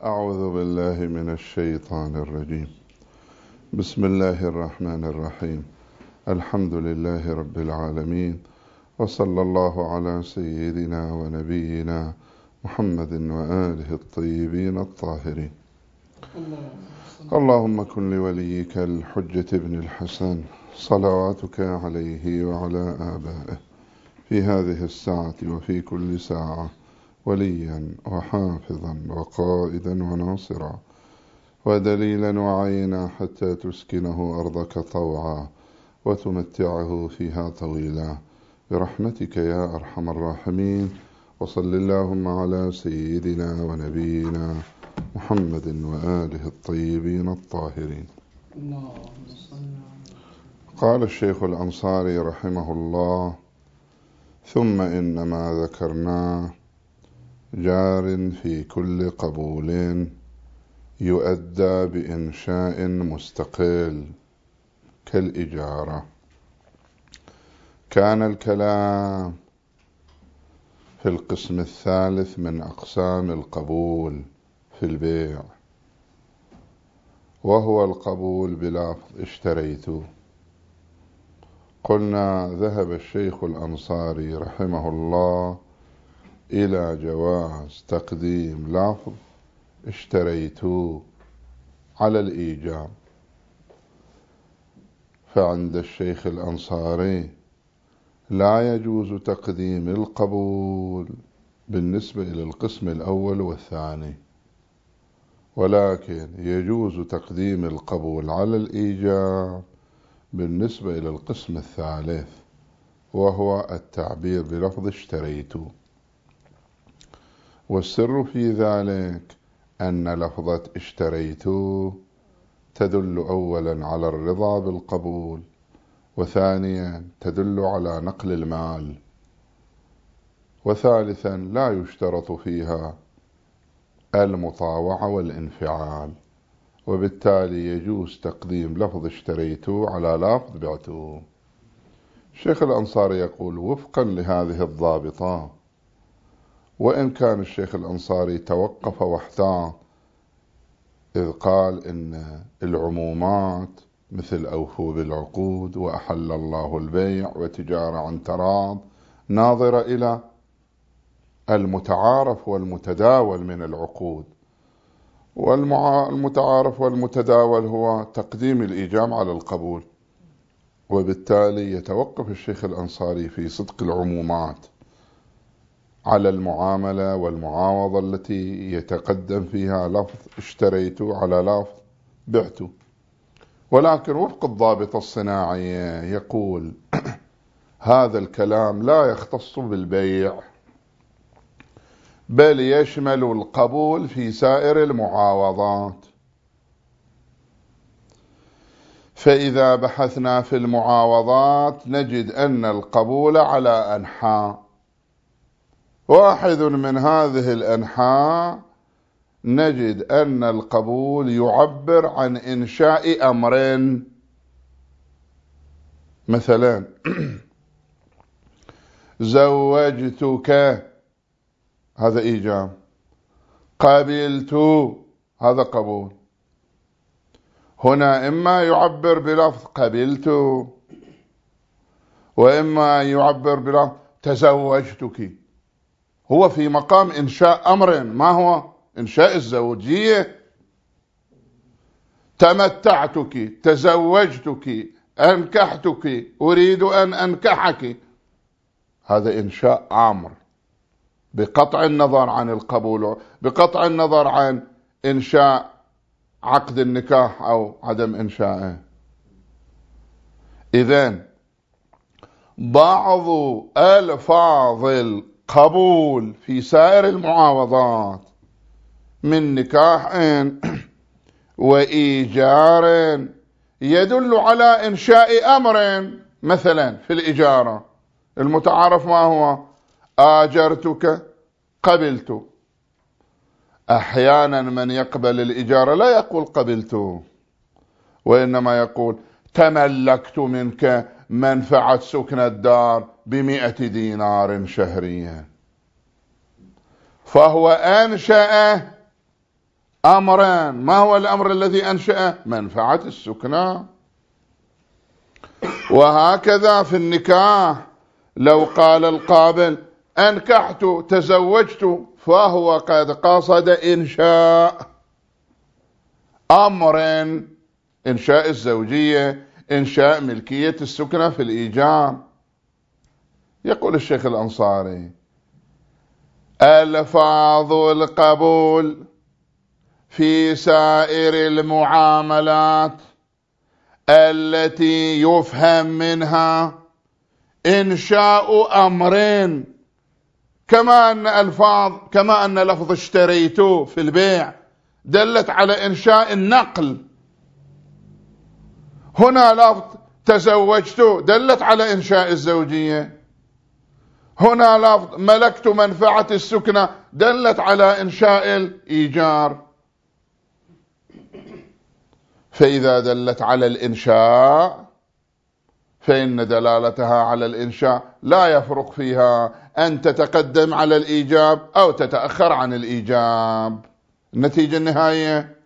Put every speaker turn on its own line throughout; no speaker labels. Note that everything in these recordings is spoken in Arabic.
أعوذ بالله من الشيطان الرجيم. بسم الله الرحمن الرحيم. الحمد لله رب العالمين، وصلى الله على سيدنا ونبينا محمد وآله الطيبين الطاهرين. اللهم كن لوليك الحجة بن الحسن صلواتك عليه وعلى آبائه في هذه الساعة وفي كل ساعة وليا وحافظا وقائدا وناصرا ودليلا وعينا حتى تسكنه أرضك طوعا وتمتعه فيها طويلا برحمتك يا أرحم الراحمين. وصل اللهم على سيدنا ونبينا محمد وآله الطيبين الطاهرين. قال الشيخ الأنصاري رحمه الله: ثم إنما ذكرناه جار في كل قبول يؤدى بإنشاء مستقل كالإجارة. كان الكلام في القسم الثالث من أقسام القبول في البيع، وهو القبول بلفظ اشتريت. قلنا ذهب الشيخ الأنصاري رحمه الله إلى جواز تقديم لفظ اشتريت على الإيجاب، فعند الشيخ الأنصاري لا يجوز تقديم القبول بالنسبة إلى القسم الأول والثاني، ولكن يجوز تقديم القبول على الإيجاب بالنسبة إلى القسم الثالث، وهو التعبير بلفظ اشتريت. والسر في ذلك أن لفظة اشتريت تدل أولا على الرضا بالقبول، وثانيا تدل على نقل المال، وثالثا لا يشترط فيها المطاوعة والانفعال، وبالتالي يجوز تقديم لفظ اشتريت على لفظ بعت. الشيخ الأنصاري يقول: وفقا لهذه الضابطة، وإن كان الشيخ الأنصاري توقف واحتاط إذ قال إن العمومات مثل أوفوا بالعقود وأحل الله البيع وتجارة عن تراض ناظرة إلى المتعارف والمتداول من العقود، والمتعارف والمتداول هو تقديم الإيجاب على القبول، وبالتالي يتوقف الشيخ الأنصاري في صدق العمومات على المعاملة والمعاوضة التي يتقدم فيها لفظ اشتريت على لفظ بعت. ولكن وفق الضابط الصناعي يقول: هذا الكلام لا يختص بالبيع، بل يشمل القبول في سائر المعاوضات. فإذا بحثنا في المعاوضات نجد أن القبول على أنحاء، واحد من هذه الأنحاء نجد أن القبول يعبر عن إنشاء أمر. مثلا زوجتك، هذا إيجاب. قبلت، هذا قبول. هنا إما يعبر بلفظ قبلت، وإما يعبر بلفظ تزوجتك. هو في مقام إنشاء أمر، ما هو إنشاء الزوجية. تمتعتك، تزوجتك، أنكحتك، أريد أن أنكحك، هذا إنشاء أمر بقطع النظر عن القبول، بقطع النظر عن إنشاء عقد النكاح أو عدم إنشائه. إذن بعض ألفاظ القبول في سائر المعاوضات من نكاح وإيجار يدل على إنشاء أمر. مثلا في الإجارة المتعارف ما هو؟ آجرتك، قبلت. أحيانا من يقبل الإجارة لا يقول قبلت، وإنما يقول تملكت منك منفعة سكن الدار ب100 دينار شهريا، فهو أنشأ أمرا. ما هو الأمر الذي أنشأ؟ منفعة السكنى. وهكذا في النكاح، لو قال القابل أنكحت تزوجت، فهو قد قصد إنشاء أمر، إنشاء الزوجية، إنشاء ملكية السكنى في الإيجار. يقول الشيخ الأنصاري: ألفاظ القبول في سائر المعاملات التي يفهم منها إنشاء أمرين، كما أن لفظ اشتريت في البيع دلت على إنشاء النقل، هنا لفظ تزوجت دلت على إنشاء الزوجية، هنا لفظ ملكت منفعة السكنى دلت على إنشاء الإيجار. فإذا دلت على الإنشاء فإن دلالتها على الإنشاء لا يفرق فيها أن تتقدم على الإيجاب أو تتأخر عن الإيجاب. النتيجة النهائية: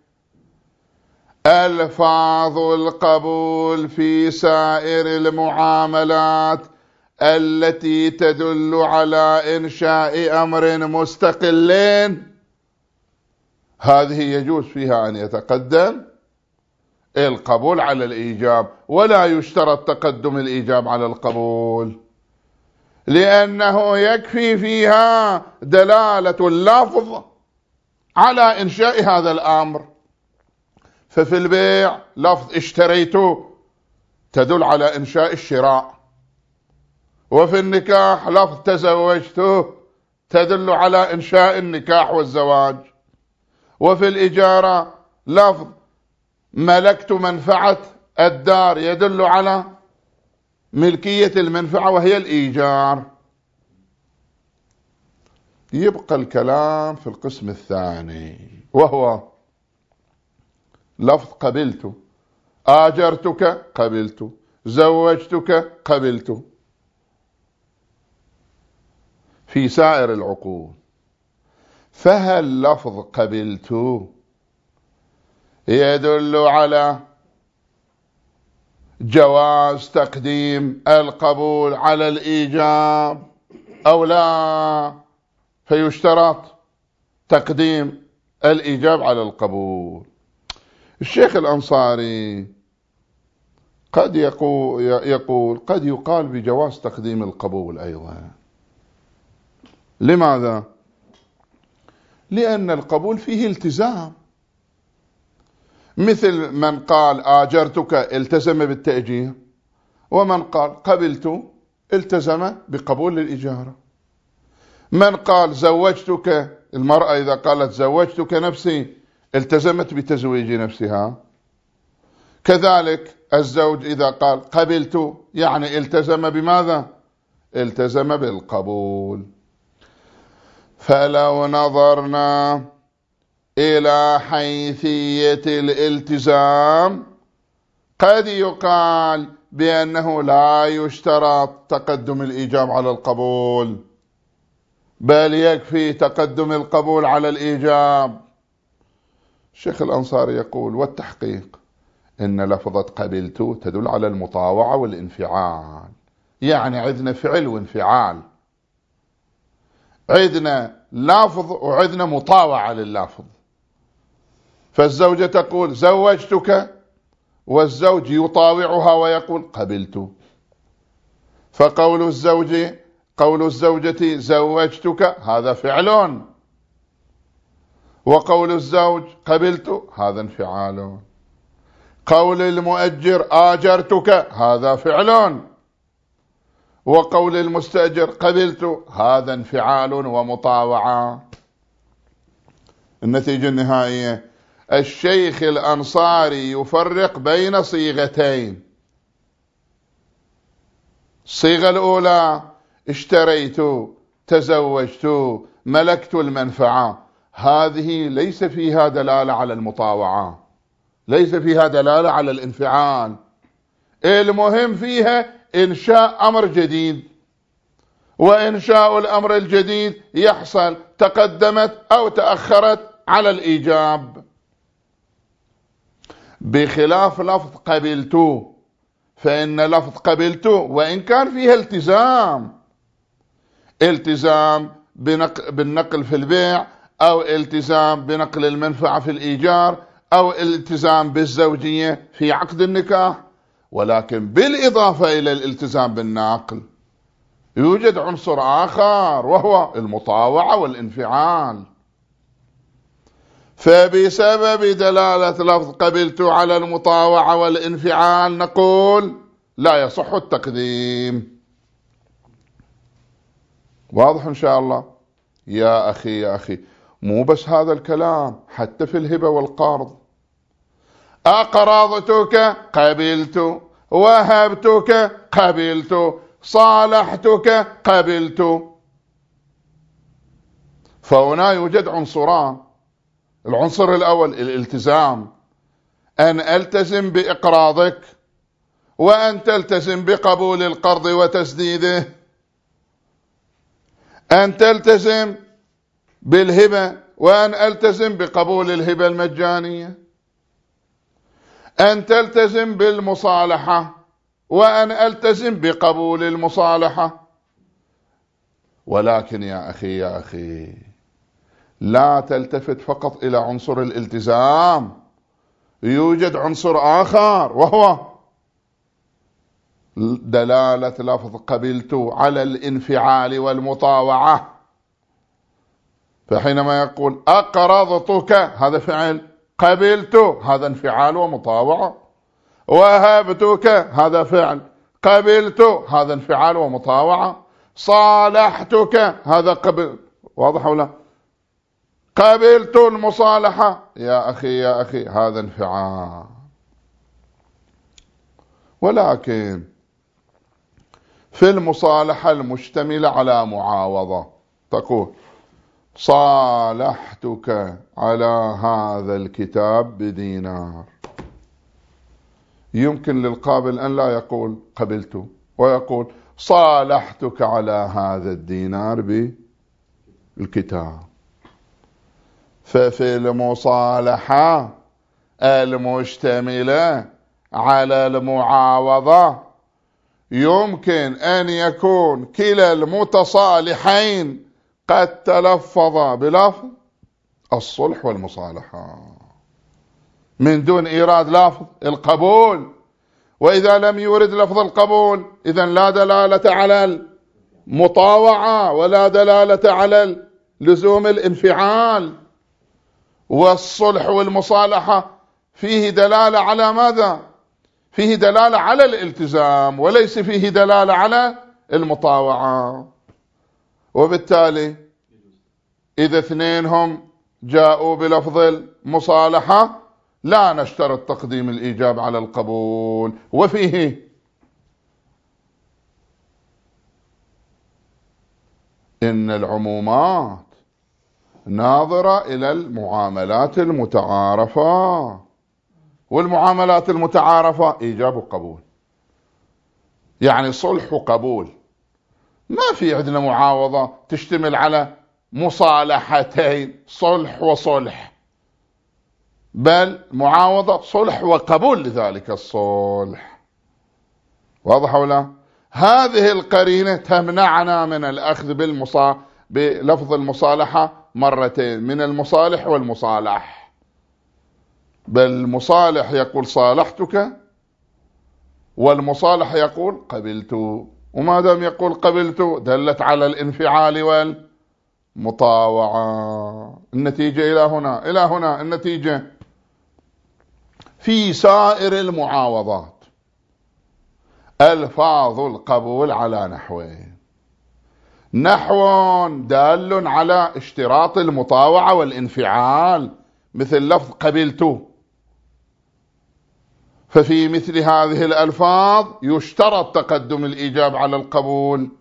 ألفاظ القبول في سائر المعاملات التي تدل على إنشاء أمر مستقلين، هذه يجوز فيها أن يتقدم القبول على الإيجاب، ولا يشترط تقدم الإيجاب على القبول، لأنه يكفي فيها دلالة اللفظ على إنشاء هذا الأمر. ففي البيع لفظ اشتريت تدل على إنشاء الشراء، وفي النكاح لفظ تزوجت تدل على إنشاء النكاح والزواج، وفي الإجارة لفظ ملكت منفعة الدار يدل على ملكية المنفعة وهي الإيجار. يبقى الكلام في القسم الثاني، وهو لفظ قبلت، آجرتك قبلت، زوجتك قبلت. في سائر العقود، فهل لفظ قبلت يدل على جواز تقديم القبول على الإيجاب أو لا؟ فيشترط تقديم الإيجاب على القبول. الشيخ الأنصاري قد يقول قد يقال بجواز تقديم القبول أيضا. لماذا؟ لأن القبول فيه التزام، مثل من قال آجرتك التزم بالتأجير، ومن قال قبلت التزم بقبول الإجارة. من قال زوجتك، المرأة إذا قالت زوجتك نفسي التزمت بتزويج نفسها. كذلك الزوج إذا قال قبلت يعني التزم بماذا؟ التزم بالقبول. فلو نظرنا إلى حيثية الالتزام قد يقال بأنه لا يشترط تقدم الإيجاب على القبول، بل يكفي تقدم القبول على الإيجاب. الشيخ الأنصاري يقول: والتحقيق إن لفظة قبلت تدل على المطاوعة والانفعال، يعني عندنا فعل وانفعال، عندنا لفظ وعندنا مطاوعة لللفظ. فالزوجة تقول زوجتك، والزوج يطاوعها ويقول قبلت. فقول الزوجة زوجتك هذا فعل، وقول الزوج قبلت هذا انفعال. قول المؤجر آجرتك هذا فعل، وقول المستأجر قبلت هذا انفعال ومطاوعة. النتيجة النهائية: الشيخ الأنصاري يفرق بين صيغتين. الصيغة الأولى اشتريت، تزوجت، ملكت المنفعة، هذه ليس فيها دلالة على المطاوعة، ليس فيها دلالة على الانفعال، المهم فيها إنشاء أمر جديد، وإنشاء الأمر الجديد يحصل تقدمت أو تأخرت على الإيجاب. بخلاف لفظ قبلت، فإن لفظ قبلت وإن كان فيها التزام بالنقل في البيع، أو التزام بنقل المنفعة في الإيجار، أو الالتزام بالزوجية في عقد النكاح، ولكن بالإضافة إلى الالتزام بالنقل يوجد عنصر آخر وهو المطاوعة والانفعال. فبسبب دلالة لفظ قبلت على المطاوعة والانفعال نقول لا يصح التقديم. واضح إن شاء الله؟ يا أخي مو بس هذا الكلام، حتى في الهبة والقرض. أقرضتك قبلت، وهبتك قبلت، صالحتك قبلت. فهنا يوجد عنصران. العنصر الأول الالتزام، أن ألتزم بإقراضك وأن تلتزم بقبول القرض وتسديده، أن تلتزم بالهبة وأن ألتزم بقبول الهبة المجانية، أن تلتزم بالمصالحة وأن ألتزم بقبول المصالحة. ولكن يا أخي لا تلتفت فقط إلى عنصر الالتزام، يوجد عنصر آخر وهو دلالة لفظ قبلت على الانفعال والمطاوعة. فحينما يقول أقرضتك هذا فعل، قبلت هذا انفعال ومطاوعة، وهبتك هذا فعل، قبلت هذا انفعال ومطاوعة، صالحتك هذا قبل. واضح ولا؟ قبلت المصالحة يا أخي هذا انفعال. ولكن في المصالحة المشتملة على معاوضة تقول صالحتك على هذا الكتاب بدينار، يمكن للقابل أن لا يقول قبلت ويقول صالحتك على هذا الدينار بالكتاب. ففي المصالحة المشتملة على المعاوضة يمكن أن يكون كلا المتصالحين قد تلفظ بلفظ الصلح والمصالحة من دون إيراد لفظ القبول. وإذا لم يورد لفظ القبول إذن لا دلالة على المطاوعة ولا دلالة على لزوم الانفعال. والصلح والمصالحة فيه دلالة على ماذا؟ فيه دلالة على الالتزام وليس فيه دلالة على المطاوعة. وبالتالي إذا اثنينهم جاءوا بلفظ المصالحة لا نشترط تقديم الإيجاب على القبول. وفيه إن العمومات ناظرة إلى المعاملات المتعارفة، والمعاملات المتعارفة إيجاب وقبول، يعني صلح وقبول. ما في عندنا معاوضة تشتمل على مصالحتين صلح وصلح، بل معاوضة صلح وقبول لذلك الصلح. واضح ولا؟ هذه القرينة تمنعنا من الأخذ بلفظ المصالحة مرتين، من المصالح والمصالح. بل المصالح يقول صالحتك والمصالح يقول قبلت، وما دام يقول قبلت دلت على الانفعال والمطاوعة. النتيجة إلى هنا النتيجة في سائر المعاوضات ألفاظ القبول على نحوين: نحو دال على اشتراط المطاوعة والانفعال مثل لفظ قبلت، ففي مثل هذه الألفاظ يشترط تقدم الإيجاب على القبول.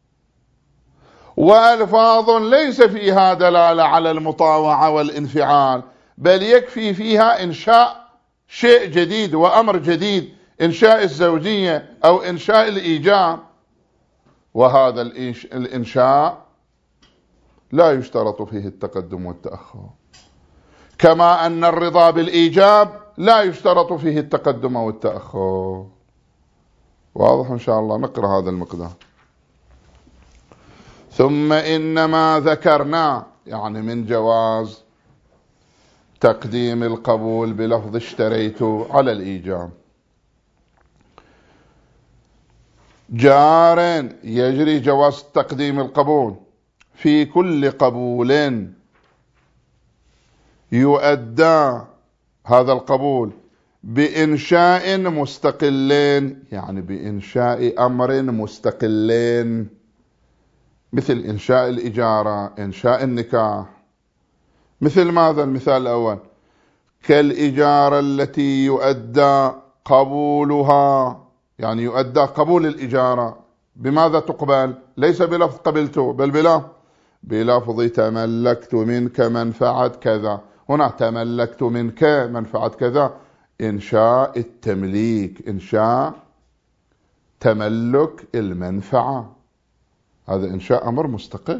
وألفاظ ليس فيها دلالة على المطاوعة والانفعال، بل يكفي فيها إنشاء شيء جديد وأمر جديد، إنشاء الزوجية أو إنشاء الإيجاب، وهذا الإنشاء لا يشترط فيه التقدم والتأخر. كما أن الرضا بالإيجاب لا يشترط فيه التقدم أو التأخر. واضح إن شاء الله؟ نقرأ هذا المقدار. ثم إنما ذكرنا يعني من جواز تقديم القبول بلفظ اشتريت على الإيجاب. جار يجري جواز تقديم القبول في كل قبول يؤدى هذا القبول بإنشاء مستقلين، يعني بإنشاء أمر مستقلين، مثل إنشاء الإجارة، إنشاء النكاح. مثل ماذا؟ المثال الأول كالإجارة التي يؤدى قبولها، يعني يؤدى قبول الإجارة بماذا تقبل؟ ليس بلفظ قبلت، بل بلفظ تملكت منك منفعة كذا. هنا تملكت منك منفعة كذا، إنشاء التمليك، إنشاء تملك المنفعة، هذا إنشاء أمر مستقل.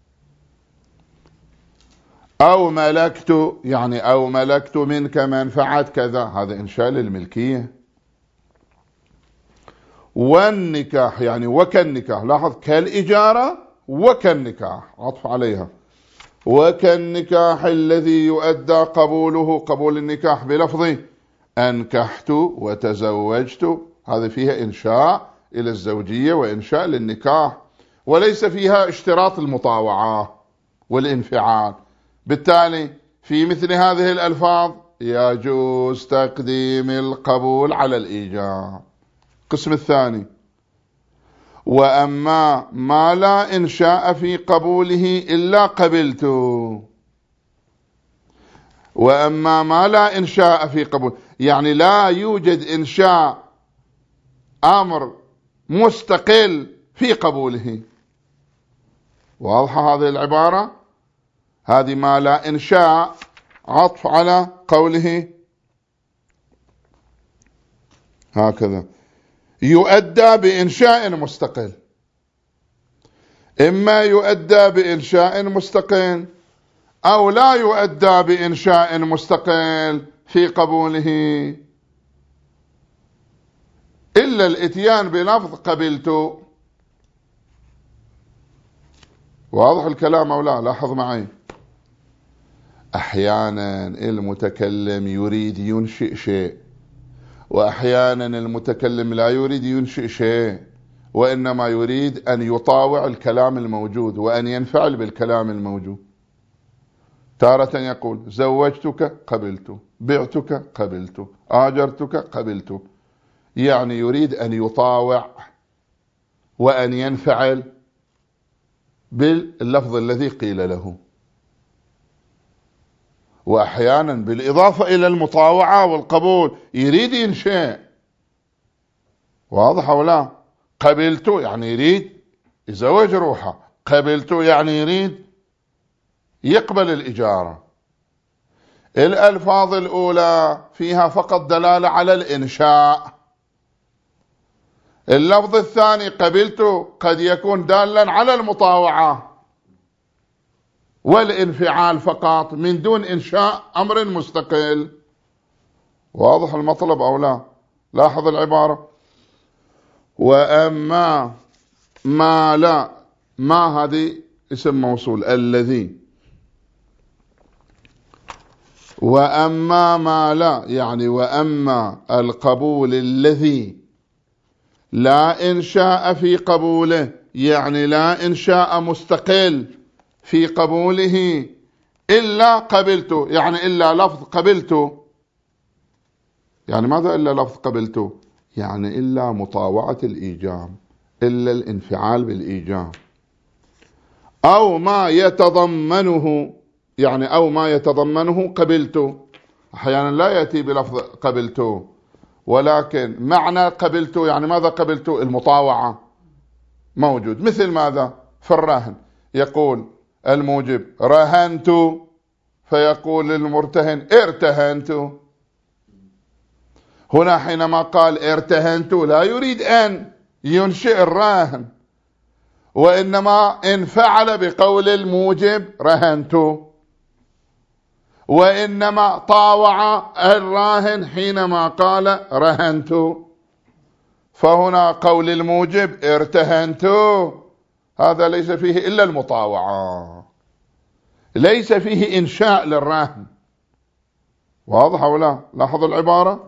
أو ملكت، يعني أو ملكت منك منفعة كذا، هذا إنشاء للملكية. والنكاح يعني وكالنكاح، لاحظ كالإجارة وكالنكاح، عطف عليها. وكالنكاح الذي يؤدى قبوله، قبول النكاح بلفظ أنكحت وتزوجت، هذا فيها إنشاء إلى الزوجية وإنشاء للنكاح، وليس فيها اشتراط المطاوعة والانفعال. بالتالي في مثل هذه الألفاظ يجوز تقديم القبول على الإيجاب. القسم الثاني: وأما ما لا إنشاء في قبوله إلا قبلت. وأما ما لا إنشاء في قبول، يعني لا يوجد إنشاء أمر مستقل في قبوله. واضحة هذه العبارة؟ هذه ما لا إنشاء عطف على قوله هكذا يؤدى بإنشاء مستقل. إما يؤدى بإنشاء مستقل أو لا يؤدى بإنشاء مستقل في قبوله، إلا الإتيان بلفظ قبلت. واضح الكلام أو لا؟ لاحظ معي، أحيانا المتكلم يريد ينشئ شيء، وأحيانا المتكلم لا يريد ينشئ شيء، وإنما يريد أن يطاوع الكلام الموجود وأن ينفعل بالكلام الموجود. تارة يقول زوجتك قبلت، بعتك قبلت، آجرتك قبلت، يعني يريد أن يطاوع وأن ينفعل باللفظ الذي قيل له. وأحيانا بالإضافة إلى المطاوعة والقبول يريد ينشئ. واضح ولا؟ قبلت يعني يريد يزوج روحه، قبلت يعني يريد يقبل الإجارة. الألفاظ الأولى فيها فقط دلالة على الإنشاء. اللفظ الثاني قبلت قد يكون دالا على المطاوعة والانفعال فقط من دون إنشاء أمر مستقل. واضح المطلب أو لا؟ لاحظ العبارة: وأما ما لا، ما هذه اسم موصول الذي، وأما ما لا يعني وأما القبول الذي لا إنشاء في قبوله، يعني لا إنشاء مستقل في قبوله إلا قبلت، يعني إلا لفظ قبلت. يعني ماذا إلا لفظ قبلت؟ يعني إلا مطاوعة الإيجاب، إلا الانفعال بالإيجاب. أو ما يتضمنه، يعني أو ما يتضمنه قبلت. أحيانا لا يأتي بلفظ قبلت، ولكن معنى قبلت يعني ماذا قبلت؟ المطاوعة موجود. مثل ماذا؟ في الرهن يقول الموجب رهنت، فيقول المرتهن ارتهنت. هنا حينما قال ارتهنت لا يريد أن ينشئ الراهن، وإنما انفعل بقول الموجب رهنت. وإنما طاوع الراهن حينما قال رهنت، فهنا قول الموجب ارتهنت، هذا ليس فيه إلا المطاوعة، ليس فيه إنشاء للرهن. واضح ولا؟ لاحظوا العبارة.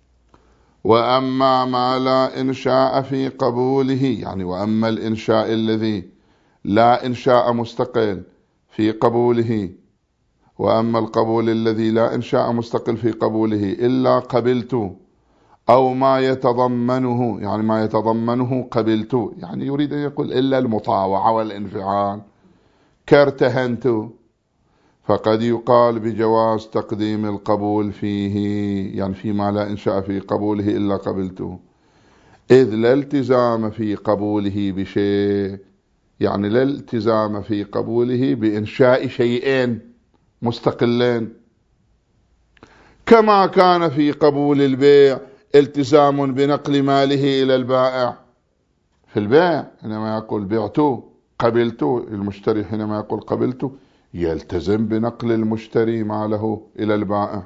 وأما ما لا إنشاء في قبوله، يعني وأما الإنشاء الذي لا إنشاء مستقل في قبوله، وأما القبول الذي لا إنشاء مستقل في قبوله إلا قبلت أو ما يتضمنه، يعني ما يتضمنه قبلت، يعني يريد أن يقول إلا المطاوعة والانفعال كارتهنت، فقد يقال بجواز تقديم القبول فيه، يعني فيما لا إنشاء في قبوله إلا قبلته، إذ لا التزام في قبوله بشيء، يعني لا التزام في قبوله بإنشاء شيئين مستقلين، كما كان في قبول البيع التزام بنقل ماله إلى البائع. في البيع حينما يقول بعت قبلت، المشتري حينما يقول قبلت يلتزم بنقل المشتري ماله إلى البائع،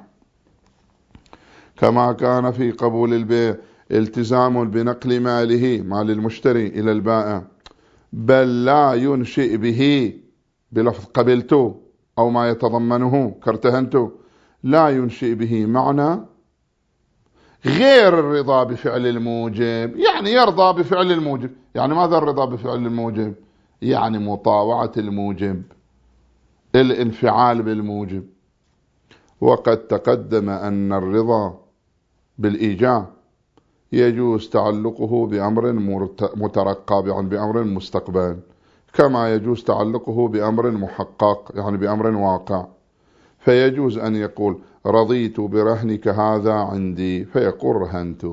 كما كان في قبول البيع التزام بنقل ماله مال المشتري إلى البائع، بل لا ينشئ به بلفظ قبلت أو ما يتضمنه كارتهنت، لا ينشئ به معنى غير الرضا بفعل الموجب، يعني يرضى بفعل الموجب. يعني ماذا الرضا بفعل الموجب؟ يعني مطاوعة الموجب، الانفعال بالموجب. وقد تقدم أن الرضا بالإيجاب يجوز تعلقه بأمر مترقب، يعني بأمر مستقبل، كما يجوز تعلقه بأمر محقق، يعني بأمر واقع. فيجوز أن يقول رضيت برهنك هذا عندي، فيقول رهنت.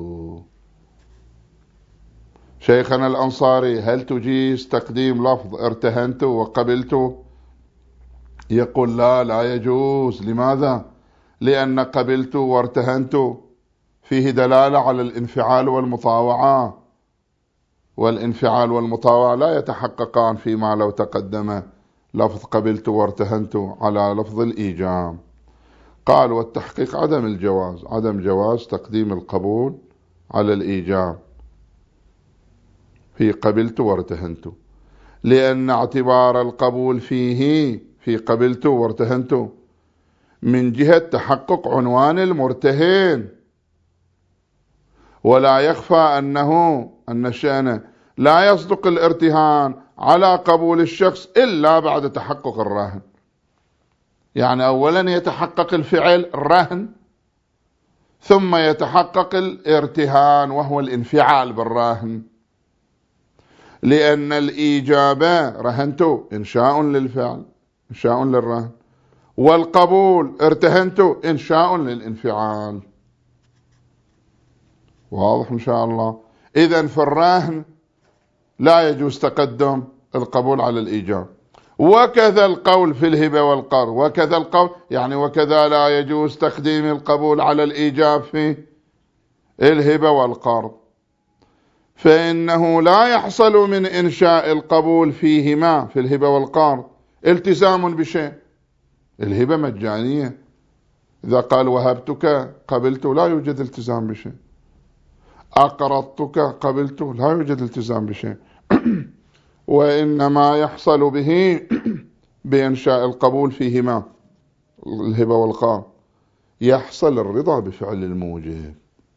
شيخنا الأنصاري هل تجيز تقديم لفظ ارتهنت وقبلت؟ يقول لا يجوز. لماذا؟ لأن قبلت وارتهنت فيه دلالة على الانفعال والمطاوعة، والانفعال والمطاوعة لا يتحققان فيما لو تقدم لفظ قبلت وارتهنت على لفظ الإيجاب. قال والتحقيق عدم الجواز، عدم جواز تقديم القبول على الإيجاب في قبلت وارتهنت، لأن اعتبار القبول فيه في قبلت وارتهنت من جهة تحقق عنوان المرتهن، ولا يخفى أن الشأن لا يصدق الارتهان على قبول الشخص إلا بعد تحقق الرهن. يعني أولا يتحقق الفعل الرهن، ثم يتحقق الارتهان وهو الانفعال بالراهن، لأن الإيجاب رهنت إنشاء للفعل، إنشاء للرهن، والقبول ارتهنت إنشاء للانفعال. واضح إن شاء الله. إذن في الراهن لا يجوز تقدم القبول على الإيجاب، وكذا القول في الهبة والقرض، وكذا القول يعني وكذا لا يجوز تقديم القبول على الإيجاب في الهبة والقرض، فإنه لا يحصل من إنشاء القبول فيهما في الهبة والقرض التزام بشيء. الهبة مجانية، إذا قال وهبتك قبلت لا يوجد التزام بشيء، أقرضتك قبلت لا يوجد التزام بشيء. وإنما يحصل به بإنشاء القبول فيهما الهبة والقرض يحصل الرضا بفعل الموجب،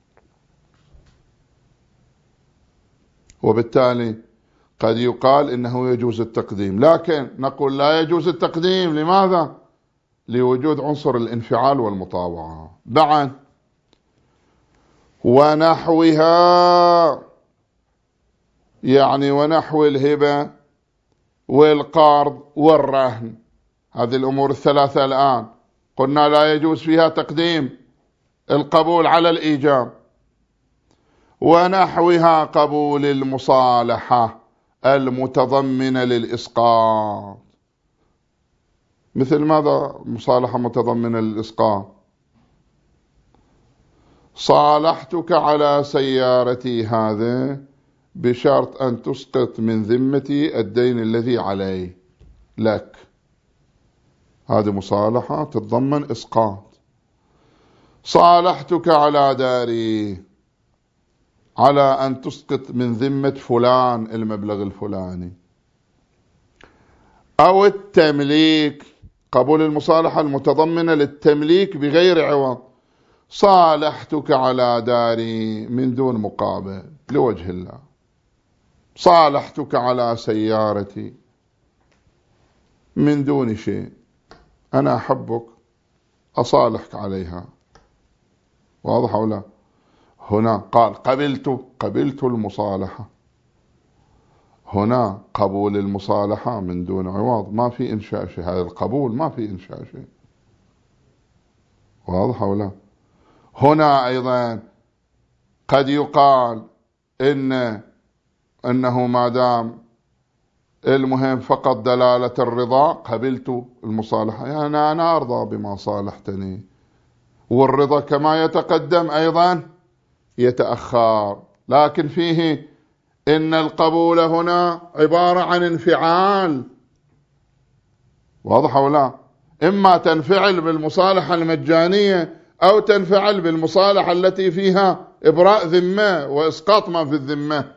وبالتالي قد يقال إنه يجوز التقديم، لكن نقول لا يجوز التقديم. لماذا؟ لوجود عنصر الانفعال والمطاوعة. بعد ونحوها، يعني ونحو الهبة والقرض والرهن، هذه الأمور الثلاثة الآن قلنا لا يجوز فيها تقديم القبول على الإيجاب. ونحوها قبول المصالحة المتضمنة للإسقاط. مثل ماذا مصالحة متضمنة للإسقاط؟ صالحتك على سيارتي هذه بشرط أن تسقط من ذمتي الدين الذي علي لك. هذه مصالحة تتضمن إسقاط. صالحتك على داري، على أن تسقط من ذمة فلان المبلغ الفلاني. أو التمليك، قبول المصالحة المتضمنة للتمليك بغير عوض. صالحتك على داري من دون مقابل لوجه الله. صالحتك على سيارتي من دون شيء، أنا أحبك أصالحك عليها. واضح أو لا؟ هنا قال قبلت المصالحة. هنا قبول المصالحة من دون عوض، ما في إنشاء شيء. هذا القبول ما في إنشاء شيء. واضح أو لا؟ هنا أيضا قد يقال إنه ما دام المهم فقط دلالة الرضا قبلت المصالحة، يعني أنا أرضى بما صالحتني. والرضا كما يتقدم أيضا يتأخر، لكن فيه إن القبول هنا عبارة عن انفعال. واضح أو لا؟ إما تنفعل بالمصالحة المجانية أو تنفعل بالمصالحة التي فيها إبراء ذمة وإسقاط ما في الذمة.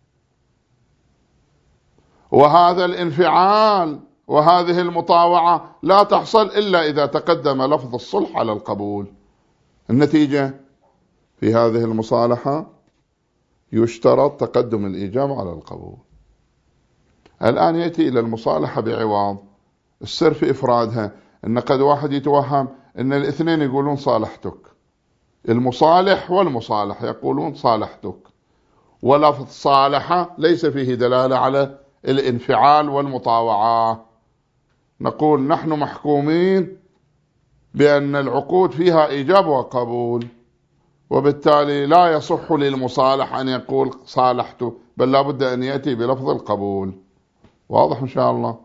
وهذا الانفعال وهذه المطاوعة لا تحصل إلا إذا تقدم لفظ الصلح على القبول. النتيجة في هذه المصالحة يشترط تقدم الإيجاب على القبول. الآن يأتي إلى المصالحة بعوض. السر في إفرادها أن قد واحد يتوهم أن الاثنين يقولون صالحتك، المصالح والمصالح يقولون صالحتك، ولفظ صالحة ليس فيه دلالة على الانفعال والمطاوعة. نقول نحن محكومين بأن العقود فيها إيجاب وقبول، وبالتالي لا يصح للمصالح أن يقول صالحت، بل لا بد أن يأتي بلفظ القبول. واضح إن شاء الله؟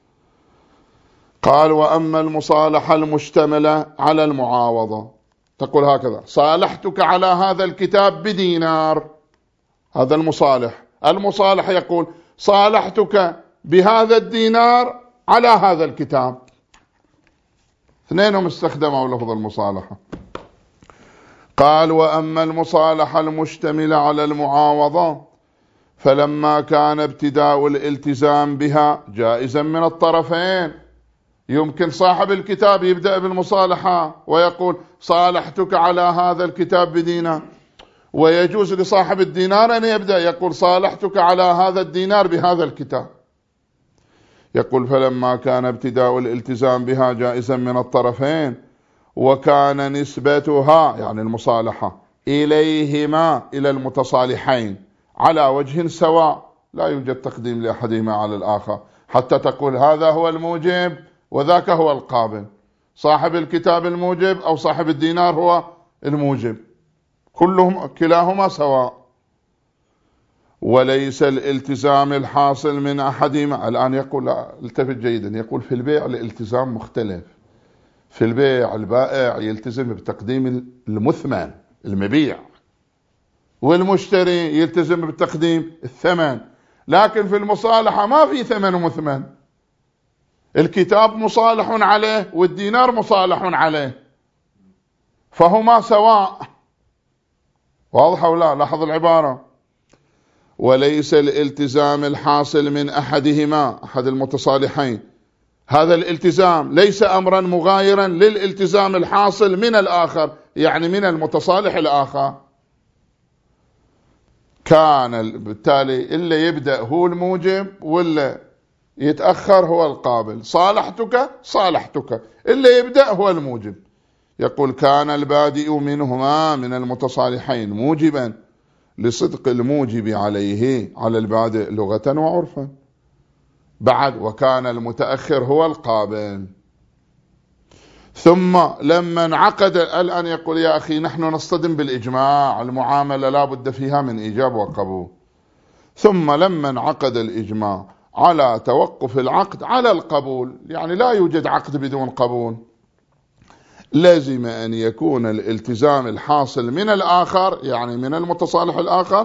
قال وأما المصالحة المشتملة على المعاوضة، تقول هكذا: صالحتك على هذا الكتاب بدينار. هذا المصالح. المصالح يقول صالحتك بهذا الدينار على هذا الكتاب. اثنينهم استخدموا لفظ المصالحة. قال وأما المصالحة المشتملة على المعاوضة فلما كان ابتداء الالتزام بها جائزا من الطرفين. يمكن صاحب الكتاب يبدأ بالمصالحة ويقول صالحتك على هذا الكتاب بدينار، ويجوز لصاحب الدينار أن يبدأ يقول صالحتك على هذا الدينار بهذا الكتاب. يقول فلما كان ابتداء الالتزام بها جائزا من الطرفين وكان نسبتها يعني المصالحة إليهما إلى المتصالحين على وجه سواء، لا يوجد تقديم لأحدهما على الآخر حتى تقول هذا هو الموجب وذاك هو القابل، صاحب الكتاب الموجب أو صاحب الدينار هو الموجب، كلاهما سواء. وليس الالتزام الحاصل من أحدهما. الآن يقول لا التفت جيدا، يقول في البيع الالتزام مختلف. في البيع البائع يلتزم بتقديم المثمن المبيع، والمشتري يلتزم بتقديم الثمن. لكن في المصالحة ما في ثمن ومثمن، الكتاب مصالح عليه والدينار مصالح عليه، فهما سواء. واضح أو لا؟ لاحظ العبارة: وليس الالتزام الحاصل من أحدهما أحد المتصالحين. هذا الالتزام ليس أمرا مغايرا للالتزام الحاصل من الآخر، يعني من المتصالح الآخر. كان بالتالي اللي يبدأ هو الموجب واللي يتأخر هو القابل. صالحتك اللي يبدأ هو الموجب. يقول كان البادئ منهما من المتصالحين موجبا لصدق الموجب عليه على البادئ لغة وعرفا. بعد وكان المتأخر هو القابل. ثم لما انعقد، الآن يقول يا أخي نحن نصطدم بالإجماع، المعاملة لا بد فيها من إيجاب وقبول. ثم لما انعقد الإجماع على توقف العقد على القبول، يعني لا يوجد عقد بدون قبول، لازم أن يكون الالتزام الحاصل من الآخر يعني من المتصالح الآخر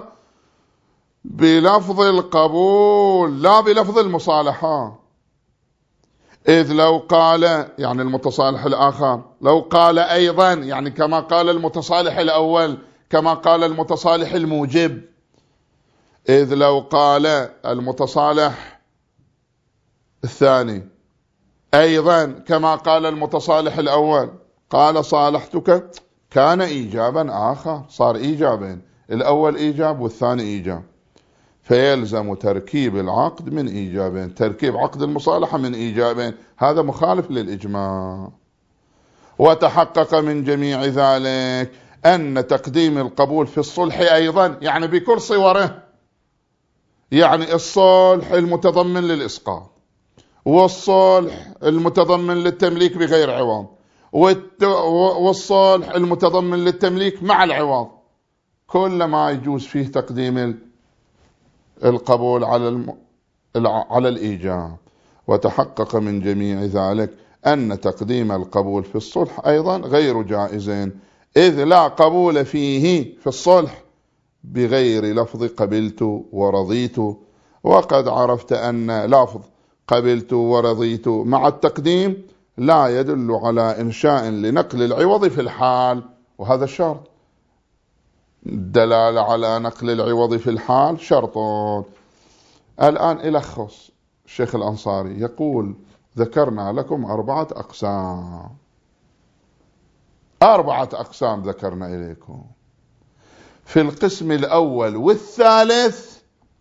بلفظ القبول لا بلفظ المصالحة. إذ لو قال يعني المتصالح الآخر، لو قال أيضا يعني كما قال المتصالح الأول، كما قال المتصالح الموجب. إذ لو قال المتصالح الثاني أيضا كما قال المتصالح الأول، قال صالحتك، كان إيجابا آخر، صار إيجابين، الأول إيجاب والثاني إيجاب، فيلزم تركيب العقد من إيجابين، تركيب عقد المصالحة من إيجابين، هذا مخالف للإجماع. وتحقق من جميع ذلك أن تقديم القبول في الصلح أيضا يعني بكل صوره، يعني الصلح المتضمن للإسقاط، والصلح المتضمن للتمليك بغير عوض، والصلح المتضمن للتمليك مع العوض، كل ما يجوز فيه تقديم القبول على الإيجاب. وتحقق من جميع ذلك أن تقديم القبول في الصلح أيضا غير جائز، إذ لا قبول فيه في الصلح بغير لفظ قبلت ورضيت، وقد عرفت أن لفظ قبلت ورضيت مع التقديم لا يدل على إنشاء لنقل العوض في الحال، وهذا الشرط، الدلالة على نقل العوض في الحال شرط. الآن إلخص الشيخ الأنصاري يقول: ذكرنا لكم 4 أقسام، 4 أقسام ذكرنا إليكم. في القسم الأول والثالث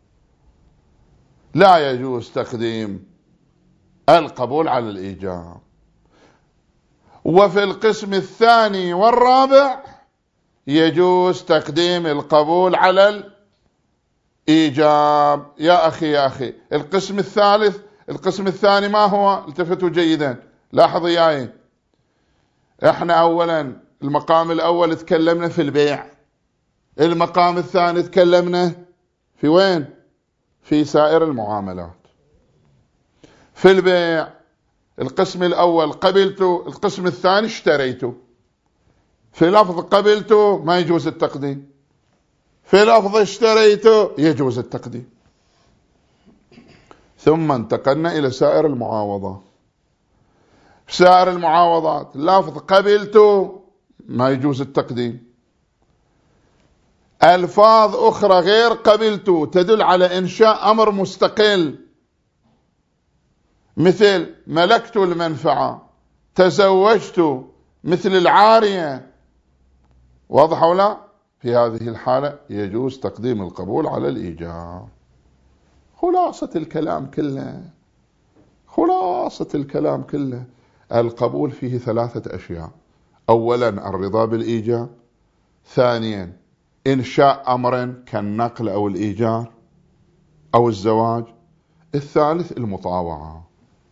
لا يجوز تقديم القبول على الإيجاب، وفي القسم الثاني والرابع يجوز تقديم القبول على الإيجاب. يا أخي القسم الثالث، القسم الثاني ما هو؟ التفتوا جيدا، لاحظوا ياي، احنا أولا المقام الأول تكلمنا في البيع، المقام الثاني تكلمنا في وين؟ في سائر المعاملات. في البيع القسم الأول قبلت، القسم الثاني اشتريت، في لفظ قبلت ما يجوز التقديم، في لفظ اشتريت يجوز التقديم. ثم انتقلنا إلى سائر المعاوضات. سائر المعاوضات لفظ قبلت ما يجوز التقديم، ألفاظ أخرى غير قبلت تدل على إنشاء أمر مستقل، مثل ملكت المنفعة، تزوجت، مثل العارية، واضح أو لا؟ في هذه الحالة يجوز تقديم القبول على الإيجاب. خلاصة الكلام كله، خلاصة الكلام كله، القبول فيه 3 أشياء: أولا الرضا بالإيجاب، ثانيا إنشاء أمر كالنقل أو الإيجار أو الزواج، الثالث المطاوعة.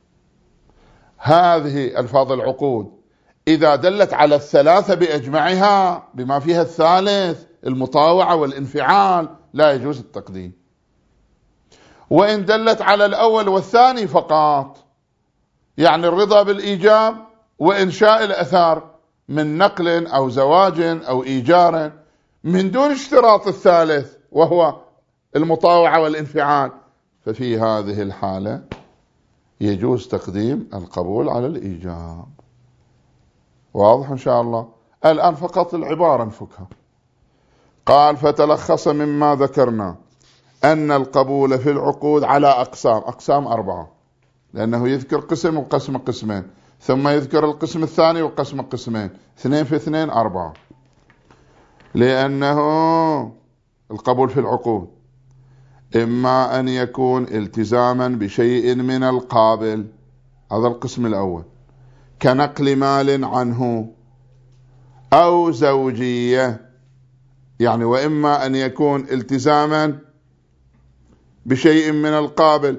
هذه ألفاظ العقود إذا دلت على الثلاثة بأجمعها بما فيها الثالث المطاوعة والانفعال لا يجوز التقديم، وإن دلت على الأول والثاني فقط، يعني الرضا بالإيجاب وإنشاء الأثار من نقل أو زواج أو إيجار من دون اشتراط الثالث وهو المطاوعة والانفعال، ففي هذه الحالة يجوز تقديم القبول على الإيجاب. واضح إن شاء الله؟ الآن فقط العبارة نفكها. قال: فتلخص مما ذكرنا أن القبول في العقود على أقسام 4، لأنه يذكر قسم وقسم قسمين، ثم يذكر القسم الثاني وقسم قسمين، 2 في 2 4. لأنه القبول في العقود إما أن يكون التزاما بشيء من القابل، هذا القسم الأول، كنقل مال عنه، أو زوجية، يعني وإما أن يكون التزاما بشيء من القابل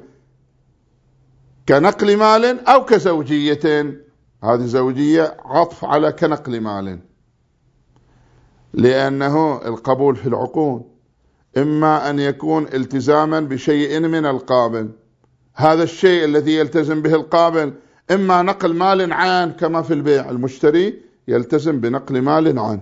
كنقل مال أو كزوجية، هذه زوجية عطف على كنقل مال، لأنه القبول في العقود إما أن يكون التزاما بشيء من القابل، هذا الشيء الذي يلتزم به القابل إما نقل مال عن، كما في البيع المشتري يلتزم بنقل مال عن،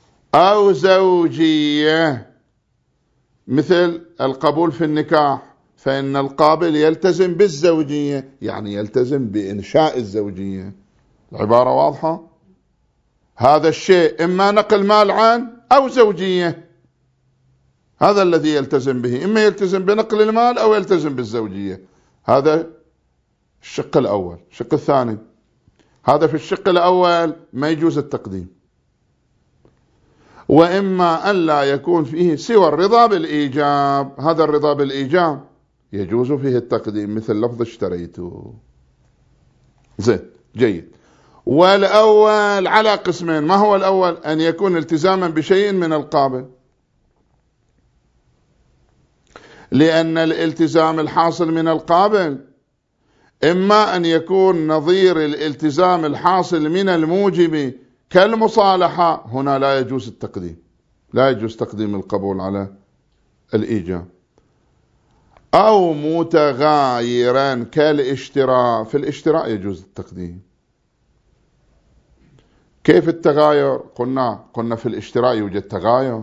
أو زوجية مثل القبول في النكاح، فإن القابل يلتزم بالزوجية، يعني يلتزم بإنشاء الزوجية. العبارة واضحة؟ هذا الشيء إما نقل مال عن أو زوجية، هذا الذي يلتزم به، إما يلتزم بنقل المال أو يلتزم بالزوجية. هذا الشق الأول. الشق الثاني، هذا في الشق الأول ما يجوز التقديم، وإما أن لا يكون فيه سوى الرضا بالإيجاب. هذا الرضا بالإيجاب يجوز فيه التقديم، مثل لفظ اشتريته. زين، جيد. والأول على قسمين. ما هو الأول؟ أن يكون التزاما بشيء من القابل، لأن الالتزام الحاصل من القابل إما أن يكون نظير الالتزام الحاصل من الموجب كالمصالحة، هنا لا يجوز التقديم، لا يجوز تقديم القبول على الإيجاب، أو متغايرا كالاشتراء. في الاشتراء يجوز التقديم. كيف التغاير؟ قلنا في الاشتراء يوجد تغاير.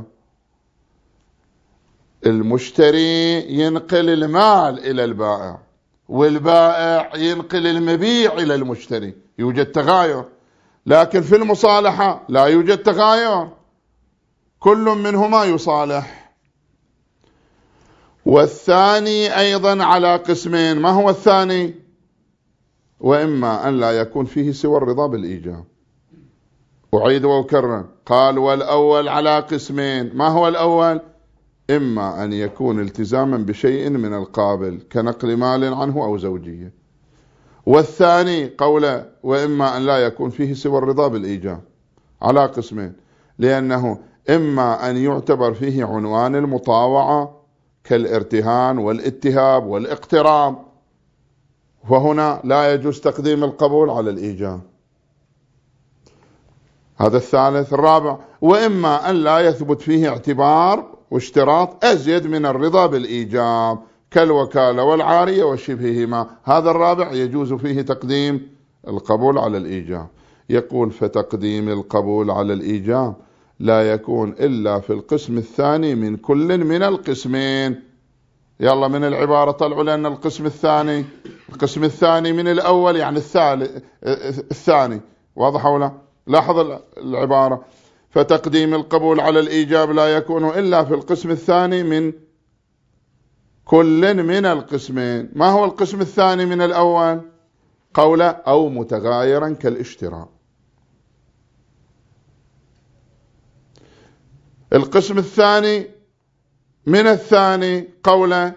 المشتري ينقل المال إلى البائع، والبائع ينقل المبيع إلى المشتري، يوجد تغاير. لكن في المصالحة لا يوجد تغاير، كل منهما يصالح. والثاني أيضا على قسمين. ما هو الثاني؟ وإما أن لا يكون فيه سوى الرضا بالإيجاب. أعيد وأكرر، قال والأول على قسمين. ما هو الأول؟ إما أن يكون التزاما بشيء من القابل كنقل مال عنه أو زوجية. والثاني قوله وإما أن لا يكون فيه سوى الرضا بالإيجاب، على قسمين، لأنه إما أن يعتبر فيه عنوان المطاوعة كالارتهان والاتهاب والاقتراب، وهنا لا يجوز تقديم القبول على الإيجاب. هذا الثالث. الرابع، وإما أن لا يثبت فيه اعتبار واشتراط أزيد من الرضا بالإيجاب كالوكالة والعارية وشبههما. هذا الرابع يجوز فيه تقديم القبول على الإيجاب. يقول فتقديم القبول على الإيجاب لا يكون إلا في القسم الثاني من كل من القسمين. يلا من العبارة طلعوا لأن القسم الثاني من الأول، يعني الثاني. واضح ولا؟ لاحظ العبارة، فتقديم القبول على الإيجاب لا يكون إلا في القسم الثاني من كل من القسمين. ما هو القسم الثاني من الأول؟ قوله أو متغايرا كالاشتراء. القسم الثاني من الثاني قوله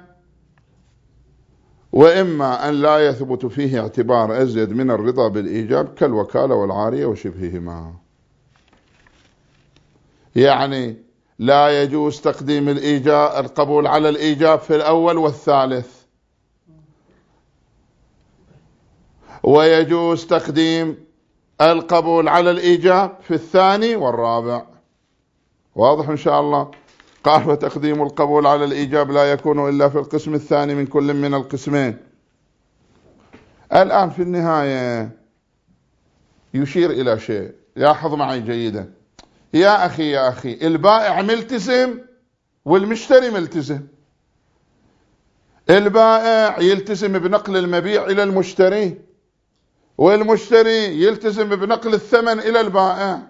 وإما أن لا يثبت فيه اعتبار أزيد من الرضا بالإيجاب كالوكالة والعارية وشبههما. يعني لا يجوز تقديم القبول على الإيجاب في الأول والثالث، ويجوز تقديم القبول على الإيجاب في الثاني والرابع. واضح إن شاء الله؟ قال وتقديم القبول على الإيجاب لا يكون إلا في القسم الثاني من كل من القسمين. الآن في النهاية يشير إلى شيء، لاحظ معي جيدا. يا أخي البائع ملتزم والمشتري ملتزم. البائع يلتزم بنقل المبيع إلى المشتري، والمشتري يلتزم بنقل الثمن إلى البائع،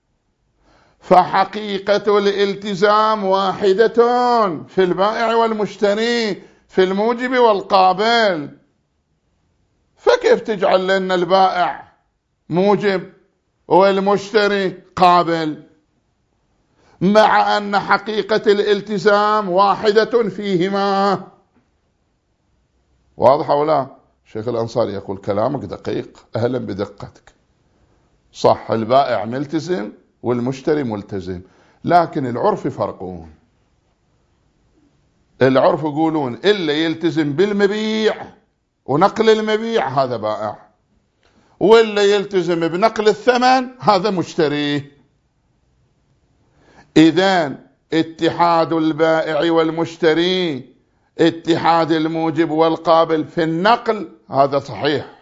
فحقيقة الالتزام واحدة في البائع والمشتري، في الموجب والقابل. فكيف تجعل لنا البائع موجب والمشتري قابل مع أن حقيقة الالتزام واحدة فيهما؟ واضح ولا؟ شيخ الأنصاري يقول كلامك دقيق، أهلا بدقتك. صح، البائع ملتزم والمشتري ملتزم، لكن العرف فرقون. العرف يقولون إلا يلتزم بالمبيع ونقل المبيع هذا بائع، وإلا يلتزم بنقل الثمن هذا مشتري. إذن اتحاد البائع والمشتري اتحاد الموجب والقابل في النقل هذا صحيح،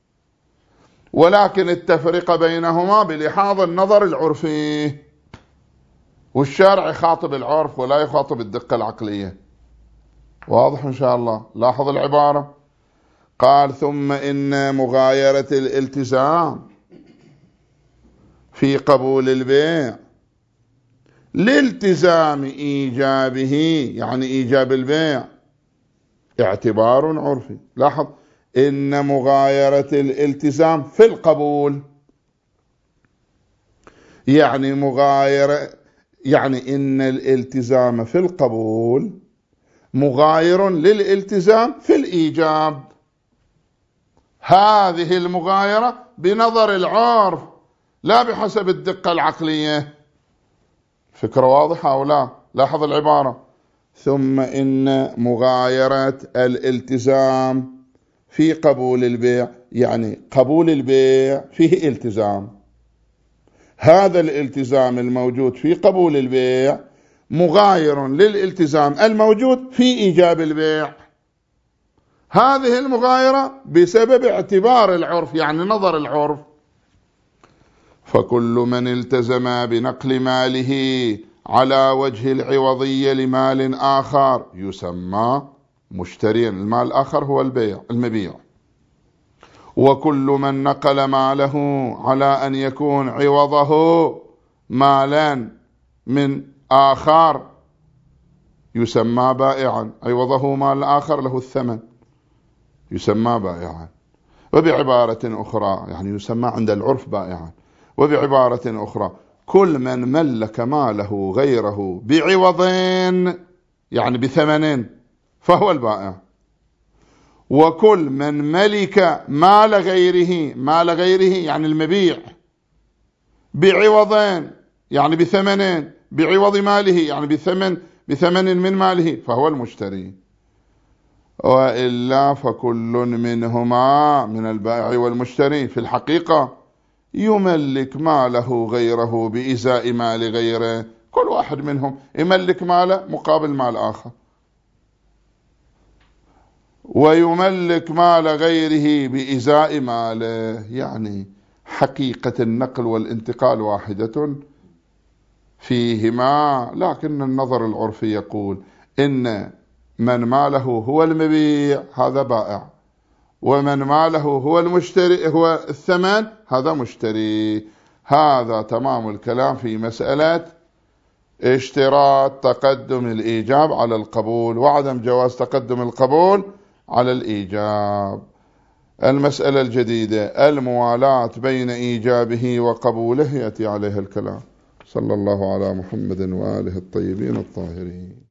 ولكن التفرقة بينهما بلحاظ النظر العرفي، والشارع يخاطب العرف ولا يخاطب الدقة العقلية. واضح إن شاء الله. لاحظ العبارة، قال ثم إن مغايرة الالتزام في قبول البيع لالتزام إيجابه، يعني إيجاب البيع، اعتبار عرفي. لاحظ، إن مغايرة الالتزام في القبول، يعني إن الالتزام في القبول مغاير للالتزام في الإيجاب. هذه المغايرة بنظر العرف لا بحسب الدقة العقلية. فكرة واضحة أو لا؟ لاحظ العبارة، ثم إن مغايرة الالتزام في قبول البيع، يعني قبول البيع فيه التزام، هذا الالتزام الموجود في قبول البيع مغاير للالتزام الموجود في إيجاب البيع. هذه المغايرة بسبب اعتبار العرف، يعني نظر العرف. فكل من التزم بنقل ماله على وجه العوضية لمال آخر يسمى مشتريا. المال الآخر هو المبيع. وكل من نقل ماله على أن يكون عوضه مالا من آخر يسمى بائعا. عوضه مال آخر له الثمن يسمى بائعا. وبعبارة أخرى، يعني يسمى عند العرف بائعا. وبعبارة أخرى، كل من ملك ماله غيره بعوضين، يعني بثمن، فهو البائع. وكل من ملك مال غيره يعني المبيع بعوضين، يعني بثمنين، بعوض ماله يعني بثمن من ماله، فهو المشتري. وإلا فكل منهما من البائع والمشتري في الحقيقة يملك ماله غيره بإزاء مال غيره. كل واحد منهم يملك ماله مقابل مال آخر، ويملك مال غيره بإزاء ماله. يعني حقيقة النقل والانتقال واحدة فيهما، لكن النظر العرفي يقول إن من ماله هو المبيع هذا بائع، ومن ماله هو المشتري هو الثمن هذا مشتري. هذا تمام الكلام في مسألة اشتراط تقدم الإيجاب على القبول وعدم جواز تقدم القبول على الإيجاب. المسألة الجديدة الموالاة بين إيجابه وقبوله يأتي عليها الكلام. صلى الله على محمد وآله الطيبين الطاهرين.